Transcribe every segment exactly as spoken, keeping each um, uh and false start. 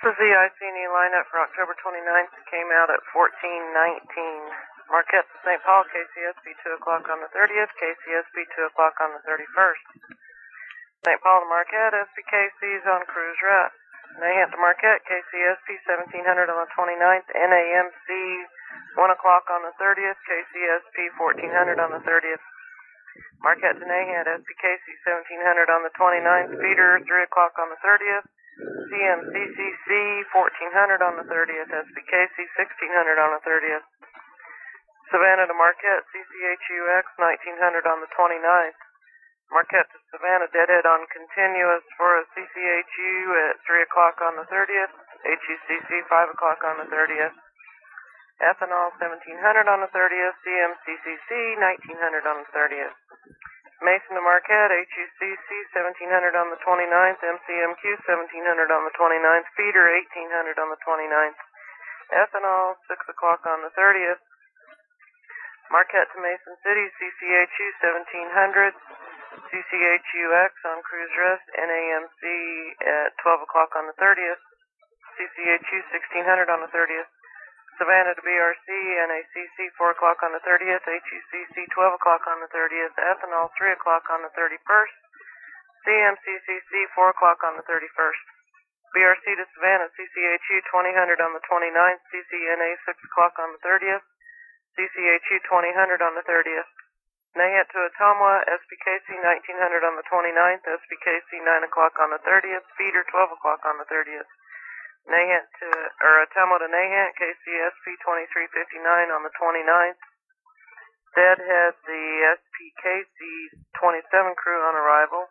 This is the I C and E lineup for October twenty-ninth. It came out at fourteen nineteen. Marquette to Saint Paul, K C S B two o'clock on the thirtieth, K C S B two o'clock on the thirty-first. Saint Paul to Marquette, S B K C is on cruise rest. Nahant to Marquette, K C S B seventeen hundred on the twenty-ninth, N A M C one o'clock on the thirtieth, K C S P fourteen hundred on the thirtieth. Marquette to Nahant, S B K C seventeen hundred on the twenty-ninth, feeder three o'clock on the thirtieth, C M C C C fourteen hundred on the thirtieth, S B K C sixteen hundred on the thirtieth. Savannah to Marquette, C C H U X nineteen hundred on the twenty-ninth. Marquette to Savannah, deadhead on continuous for a C C H U at three o'clock on the thirtieth, H U C C five o'clock on the thirtieth. Ethanol seventeen hundred on the thirtieth, C M C C C nineteen hundred on the thirtieth. Mason to Marquette, H U C C seventeen hundred on the twenty-ninth, M C M Q seventeen hundred on the twenty-ninth, feeder eighteen hundred on the twenty-ninth. Ethanol six o'clock on the thirtieth. Marquette to Mason City, C C H U seventeen hundred, C C H U X on cruise rest, N A M C at twelve o'clock on the thirtieth, C C H U sixteen hundred on the thirtieth. Savannah to B R C, N A C C four o'clock on the thirtieth, H U C C twelve o'clock on the thirtieth, Ethanol three o'clock on the thirty-first, C M C C C four o'clock on the thirty-first. B R C to Savannah, C C H U twenty hundred on the twenty-ninth, C C N A six o'clock on the thirtieth, C C H U twenty hundred on the thirtieth. Nahant to Ottumwa, S B K C nineteen hundred on the twenty-ninth, S B K C nine o'clock on the thirtieth, feeder twelve o'clock on the thirtieth. Nahant to, or Ottumwa to Nahant, K C S P twenty-three fifty-nine on the twenty-ninth. Deadhead, the S P K C twenty-seven crew on arrival,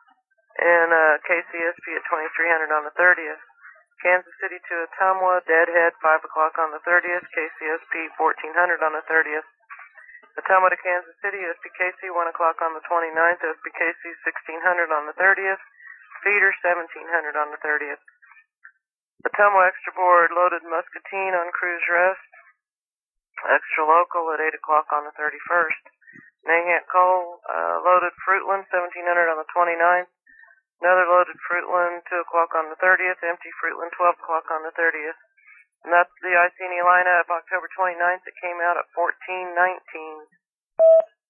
and uh, K C S P at twenty-three hundred on the thirtieth. Kansas City to Ottumwa, deadhead five o'clock on the thirtieth, K C S P fourteen hundred on the thirtieth. Ottumwa to Kansas City, S P K C one o'clock on the twenty-ninth, S P K C sixteen hundred on the thirtieth, feeder seventeen hundred on the thirtieth. Ottumwa extra board loaded Muscatine on cruise rest, extra local at eight o'clock on the thirty-first. Nahant coal uh, loaded Fruitland seventeen hundred on the twenty-ninth, another loaded Fruitland two o'clock on the thirtieth, empty Fruitland twelve o'clock on the thirtieth. And that's the I C and E lineup October twenty-ninth. It came out at fourteen nineteen.